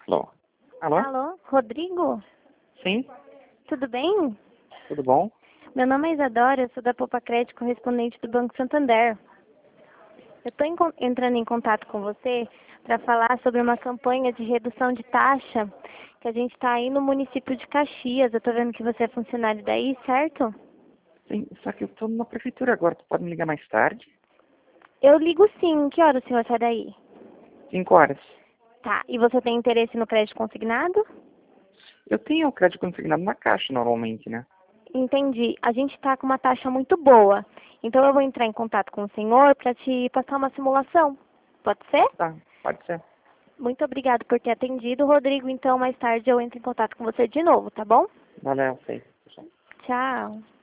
Alô? Alô? Alô, Rodrigo? Sim? Tudo bem? Tudo bom? Meu nome é Isadora, eu sou da Poupa Crédito, correspondente do Banco Santander. Eu estou entrando em contato com você para falar sobre uma campanha de redução de taxa que a gente está aí no município de Caxias. Eu estou vendo que você é funcionário daí, certo? Sim, só que eu tô na prefeitura agora. Tu pode me ligar mais tarde? Eu ligo sim. Que hora o senhor sai daí? 5 horas. Tá. E você tem interesse no crédito consignado? Eu tenho o crédito consignado na Caixa normalmente, né? Entendi. A gente está com uma taxa muito boa. Então eu vou entrar em contato com o senhor para te passar uma simulação. Pode ser? Tá, pode ser. Muito obrigado por ter atendido, Rodrigo. Então, mais tarde eu entro em contato com você de novo, tá bom? Valeu, sei. Tchau.